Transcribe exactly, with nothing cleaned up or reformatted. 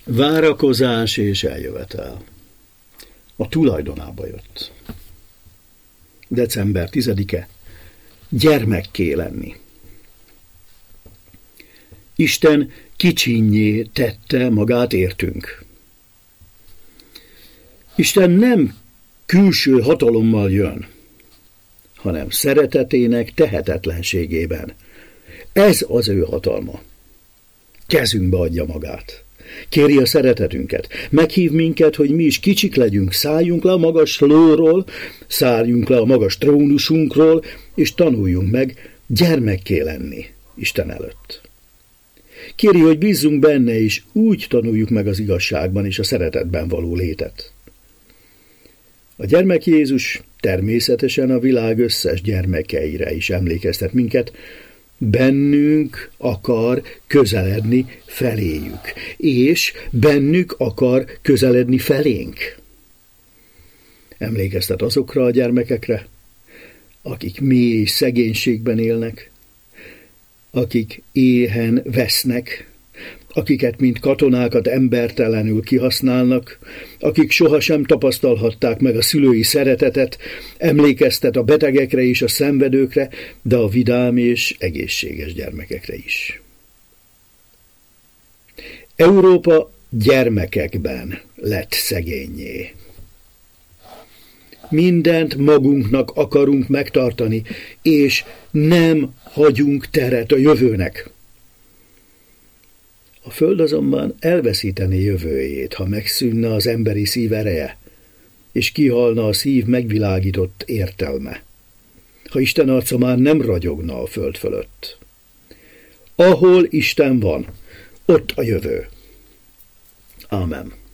Várakozás és eljövetel. A tulajdonába jött. december tizedike. Gyermekké lenni. Isten kicsinnyé tette magát értünk. Isten nem külső hatalommal jön, hanem szeretetének tehetetlenségében. Ez az ő hatalma. Kezünkbe adja magát. Kéri a szeretetünket. Meghív minket, hogy mi is kicsik legyünk, szálljunk le a magas lóról, szálljunk le a magas trónusunkról, és tanuljunk meg gyermekké lenni Isten előtt. Kéri, hogy bízzunk benne, és úgy tanuljuk meg az igazságban és a szeretetben való létet. A gyermek Jézus természetesen a világ összes gyermekeire is emlékeztet minket, bennünk akar közeledni feléjük, és bennük akar közeledni felénk. Emlékeztet azokra a gyermekekre, akik mély szegénységben élnek, akik éhen vesznek, akiket, mint katonákat embertelenül kihasználnak, akik sohasem tapasztalhatták meg a szülői szeretetet, emlékeztet a betegekre és a szenvedőkre, de a vidám és egészséges gyermekekre is. Európa gyermekekben lett szegénnyé. Mindent magunknak akarunk megtartani, és nem hagyunk teret a jövőnek. A föld azonban elveszítené jövőjét, ha megszűnne az emberi szív ereje, és kihalna a szív megvilágított értelme, ha Isten arca már nem ragyogna a föld fölött. Ahol Isten van, ott a jövő. Ámen.